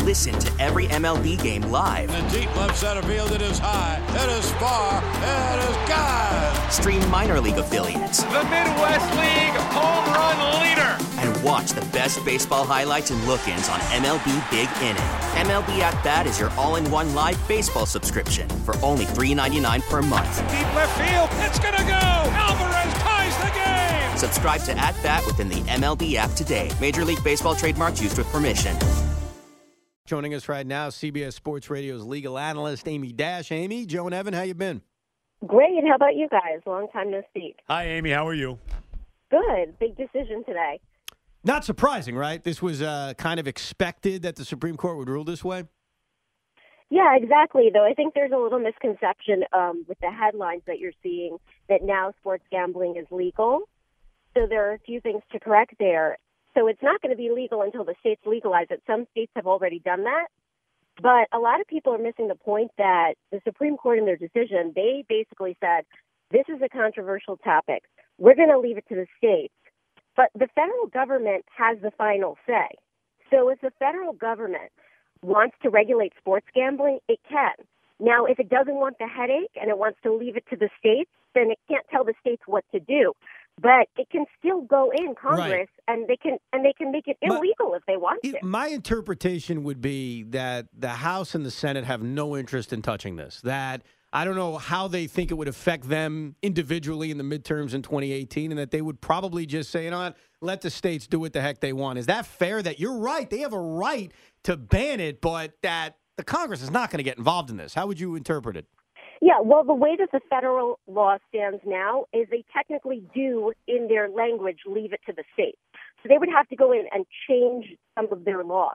Listen to every MLB game live. In the deep left center field, it is high, it is far, it is gone. Stream minor league affiliates. The Midwest League home run leader. And watch the best baseball highlights and look-ins on MLB Big Inning. MLB At Bat is your all-in-one live baseball subscription for only $3.99 per month. Deep left field, it's gonna go. Alvarez ties the game. Subscribe to At Bat within the MLB app today. Major League Baseball trademarks used with permission. Joining us right now, CBS Sports Radio's legal analyst, Amy Dash. Amy, Joe and Evan, how you been? Great. How about you guys? Long time no speak. Hi, Amy. How are you? Good. Big decision today. Not surprising, right? This was kind of expected that the Supreme Court would rule this way? Yeah, exactly. Though I think there's a little misconception with the headlines that you're seeing that now sports gambling is legal. So there are a few things to correct there. So it's not going to be legal until the states legalize it. Some states have already done that. But a lot of people are missing the point that the Supreme Court in their decision, they basically said, this is a controversial topic. We're going to leave it to the states. But the federal government has the final say. So if the federal government wants to regulate sports gambling, it can. Now, if it doesn't want the headache and it wants to leave it to the states, then it can't tell the states what to do. But it can still go in Congress, right. and they can make it illegal if they want to. My interpretation would be that the House and the Senate have no interest in touching this. That I don't know how they think it would affect them individually in the midterms in 2018, and that they would probably just say, you know what, let the states do what the heck they want. Is that fair? That you're right, they have a right to ban it, but that the Congress is not going to get involved in this. How would you interpret it? Yeah, well, the way that the federal law stands now is they technically do, in their language, leave it to the states. So they would have to go in and change some of their laws.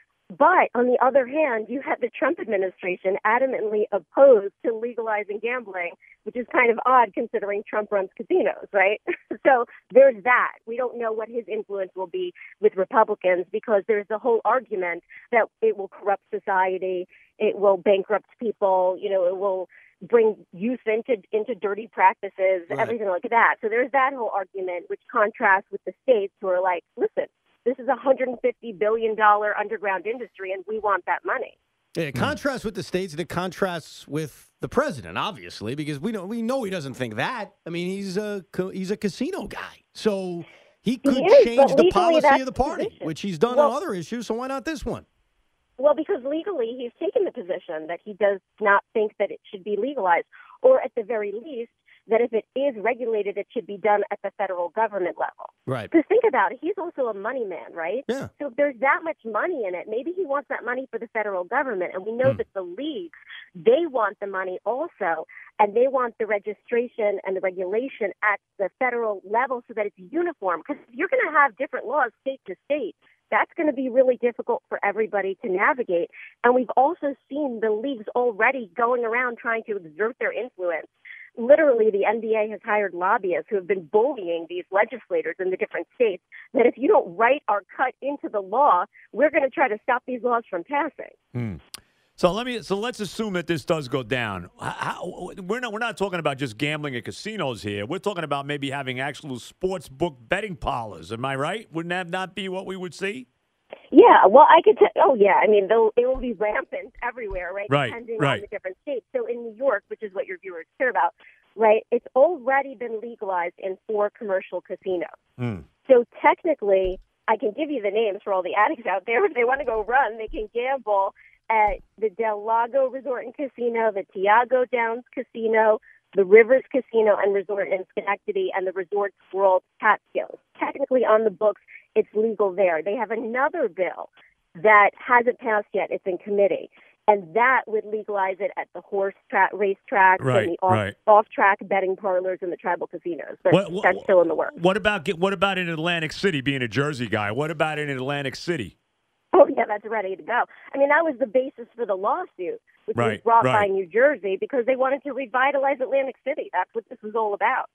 But on the other hand, you have the Trump administration adamantly opposed to legalizing gambling, which is kind of odd considering Trump runs casinos, right? So there's that. We don't know what his influence will be with Republicans because there's the whole argument that it will corrupt society, it will bankrupt people, it will bring youth into dirty practices, right. Everything like that. So there's that whole argument, which contrasts with the states who are like, listen, this is a $150 billion underground industry, and we want that money. Yeah, it contrasts with the states, and it contrasts with the president, obviously, because we know he doesn't think that. I mean, he's a casino guy, so he could change the policy of the party, which he's done on other issues. So why not this one? Well, because legally he's taken the position that he does not think that it should be legalized, or at the very least, that if it is regulated, it should be done at the federal government level. Right. Because think about it, he's also a money man, right? Yeah. So if there's that much money in it, maybe he wants that money for the federal government. And we know that the leagues, they want the money also, and they want the registration and the regulation at the federal level so that it's uniform. Because if you're going to have different laws state to state, that's going to be really difficult for everybody to navigate. And we've also seen the leagues already going around trying to exert their influence. Literally, the NBA has hired lobbyists who have been bullying these legislators in the different states that if you don't write or cut into the law, we're going to try to stop these laws from passing. So let's assume that this does go down. We're not talking about just gambling at casinos here. We're talking about maybe having actual sports book betting parlors. Am I right? Wouldn't that not be what we would see? Yeah, well, I could tell. Oh, yeah. I mean, it will be rampant everywhere, right? Right, Depending right. on the different states. So in New York, which is what your viewers care about, right? It's already been legalized in 4 commercial casinos. So technically, I can give you the names for all the addicts out there. If they want to go run, they can gamble at the Del Lago Resort and Casino, the Tiago Downs Casino, the Rivers Casino and Resort in Schenectady, and the Resorts World Catskills. Technically on the books, it's legal there. They have another bill that hasn't passed yet. It's in committee. And that would legalize it at the racetracks and the off-track betting parlors and the tribal casinos. But that's still in the works. What about in Atlantic City, being a Jersey guy? What about in Atlantic City? Oh, yeah, that's ready to go. I mean, that was the basis for the lawsuit, which was brought by New Jersey because they wanted to revitalize Atlantic City. That's what this was all about.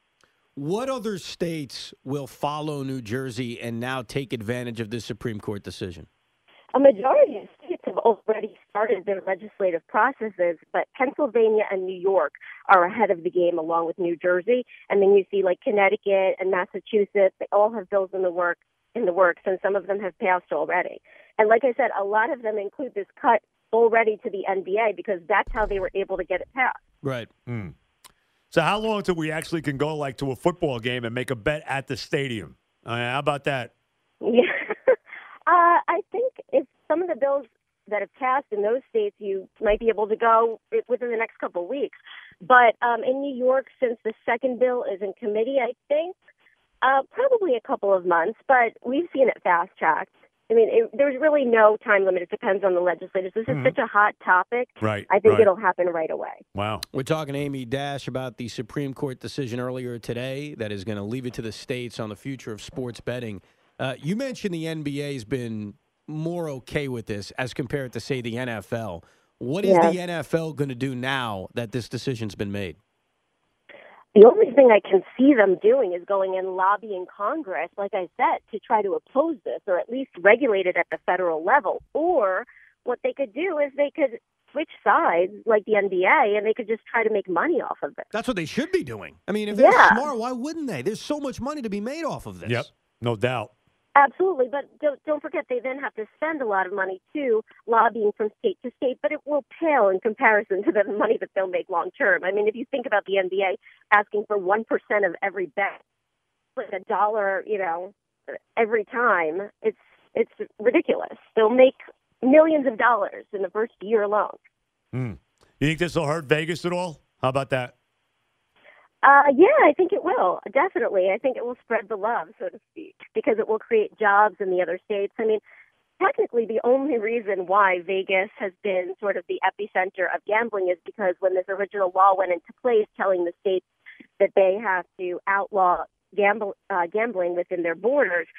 What other states will follow New Jersey and now take advantage of this Supreme Court decision? A majority of states have already started their legislative processes, but Pennsylvania and New York are ahead of the game along with New Jersey. And then you see like Connecticut and Massachusetts, they all have bills in the works, and some of them have passed already. And like I said, a lot of them include this cut already to the NBA because that's how they were able to get it passed. Right. So how long till we actually can go like to a football game and make a bet at the stadium? How about that? Yeah. I think if some of the bills that have passed in those states, you might be able to go within the next couple of weeks. But in New York, since the second bill is in committee, I think probably a couple of months. But we've seen it fast-tracked. I mean, there's really no time limit. It depends on the legislators. This is such a hot topic. Right. I think it'll happen right away. Wow. We're talking to Amy Dash about the Supreme Court decision earlier today that is going to leave it to the states on the future of sports betting. You mentioned the NBA has been more okay with this as compared to, say, the NFL. What is the NFL going to do now that this decision's been made? The only thing I can see them doing is going and lobbying Congress, like I said, to try to oppose this or at least regulate it at the federal level. Or what they could do is they could switch sides like the NBA and they could just try to make money off of it. That's what they should be doing. I mean, if they're smart, why wouldn't they? There's so much money to be made off of this. Yep, no doubt. Absolutely, but don't forget they then have to spend a lot of money, too, lobbying from state to state, but it will pale in comparison to the money that they'll make long term. I mean, if you think about the NBA asking for 1% of every bet, like $1, every time, it's ridiculous. They'll make millions of dollars in the first year alone. You think this will hurt Vegas at all? How about that? Yeah, I think it will. Definitely. I think it will spread the love, so to speak, because it will create jobs in the other states. I mean, technically the only reason why Vegas has been sort of the epicenter of gambling is because when this original law went into place telling the states that they have to outlaw gambling within their borders,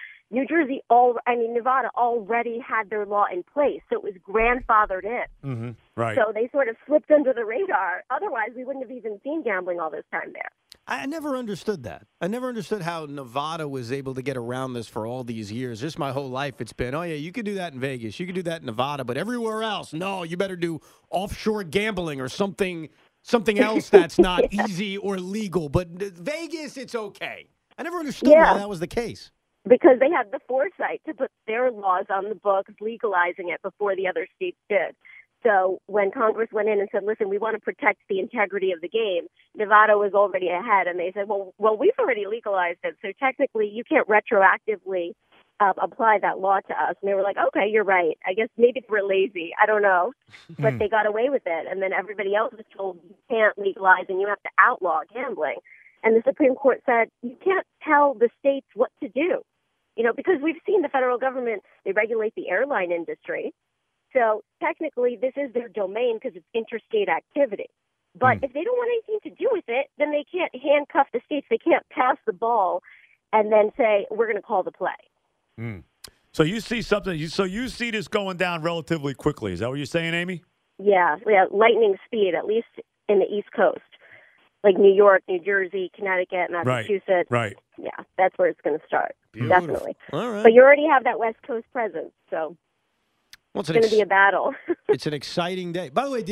Nevada already had their law in place, so it was grandfathered in. Mm-hmm. Right. So they sort of slipped under the radar. Otherwise, we wouldn't have even seen gambling all this time there. I never understood that. I never understood how Nevada was able to get around this for all these years. Just my whole life, it's been, oh, yeah, you can do that in Vegas. You can do that in Nevada. But everywhere else, no, you better do offshore gambling or something else that's not easy or legal. But Vegas, it's okay. I never understood why that was the case. Because they had the foresight to put their laws on the books, legalizing it before the other states did. So when Congress went in and said, listen, we want to protect the integrity of the game, Nevada was already ahead. And they said, well, we've already legalized it. So technically, you can't retroactively apply that law to us. And they were like, okay, you're right. I guess maybe we're lazy. I don't know. But they got away with it. And then everybody else was told you can't legalize and you have to outlaw gambling. And the Supreme Court said, you can't tell the states what to do. Because we've seen the federal government, they regulate the airline industry. So technically, this is their domain because it's interstate activity. But if they don't want anything to do with it, then they can't handcuff the states. They can't pass the ball and then say, we're going to call the play. So you see something, so you see this going down relatively quickly. Is that what you're saying, Amy? Yeah, lightning speed, at least in the East Coast. Like New York, New Jersey, Connecticut, Massachusetts. Right. Yeah, that's where it's going to start. Beautiful. Definitely. All right. But you already have that West Coast presence, so it's going to be a battle. It's an exciting day. By the way,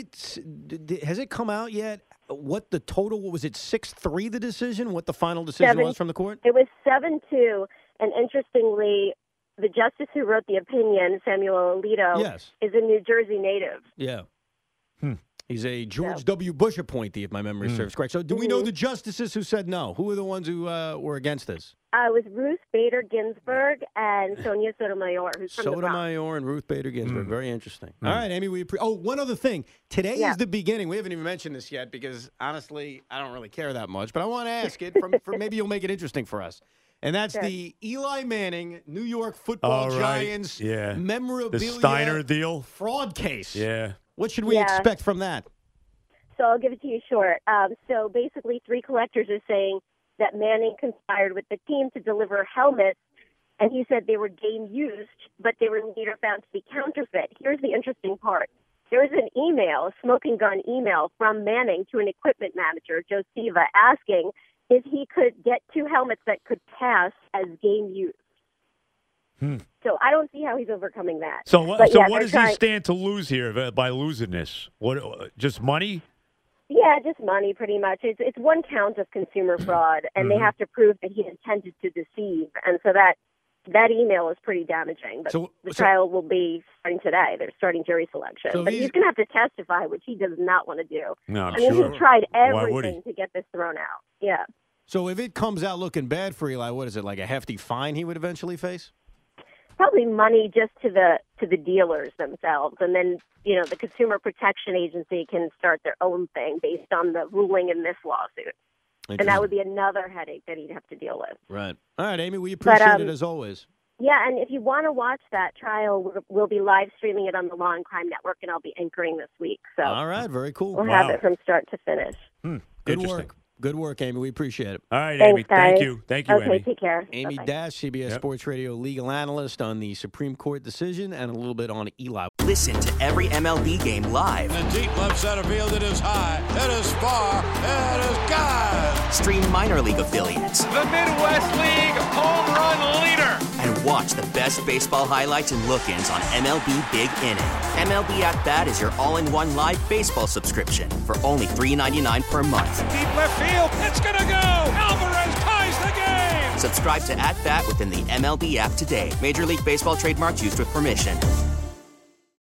has it come out yet? What the total? What was it? 6-3 the decision? What the final decision was from the court? It was 7-2, and interestingly, the justice who wrote the opinion, Samuel Alito, is a New Jersey native. Yeah. He's a George W. Bush appointee, if my memory serves correct. So do we know the justices who said no? Who are the ones who were against this? It was Ruth Bader Ginsburg and Sonia Sotomayor, who's from the Bronx. Sotomayor and Ruth Bader Ginsburg. Very interesting. All right, Amy. One other thing. Today is the beginning. We haven't even mentioned this yet because, honestly, I don't really care that much. But I want to ask it. For maybe you'll make it interesting for us. And that's the Eli Manning, New York Football Giants memorabilia the Steiner deal fraud case. Yeah. What should we expect from that? So I'll give it to you short. So basically, three collectors are saying that Manning conspired with the team to deliver helmets, and he said they were game used, but they were later found to be counterfeit. Here's the interesting part. There was an email, a smoking gun email from Manning to an equipment manager, Joe Siva, asking if he could get two helmets that could pass as game used. So I don't see how he's overcoming that. So what does he stand to lose here by losing this? What? Just money? Yeah, just money, pretty much. It's one count of consumer fraud, and they have to prove that he intended to deceive, and so that that email is pretty damaging. But the trial will be starting today. They're starting jury selection. So but he's going to have to testify, which he does not want to do. No, I'm sure. He tried Why would everything to get this thrown out. Yeah. So if it comes out looking bad for Eli, what is it, like a hefty fine he would eventually face? Probably money just to the dealers themselves. And then, the Consumer Protection Agency can start their own thing based on the ruling in this lawsuit. And that would be another headache that he'd have to deal with. Right. All right, Amy, we appreciate it as always. Yeah, and if you want to watch that trial, we'll be live streaming it on the Law and Crime Network, and I'll be anchoring this week. So all right, very cool. We'll have it from start to finish. Good work. Good work, Amy. We appreciate it. All right, Thanks, Amy. guys. Thank you. Thank you, okay, Amy. Take care. Amy Bye-bye. Dash, CBS Sports Radio legal analyst on the Supreme Court decision and a little bit on Eli. Listen to every MLB game live. In the deep left center field, it is high, it is far, it is God. Stream minor league affiliates. The Midwest League home run leader. And watch the best baseball highlights and look-ins on MLB Big Inning. MLB At Bat is your all-in-one live baseball subscription for only $3.99 per month. Deep left field. It's going to go. Alvarez ties the game. Subscribe to At Bat within the MLB app today. Major League Baseball trademarks used with permission.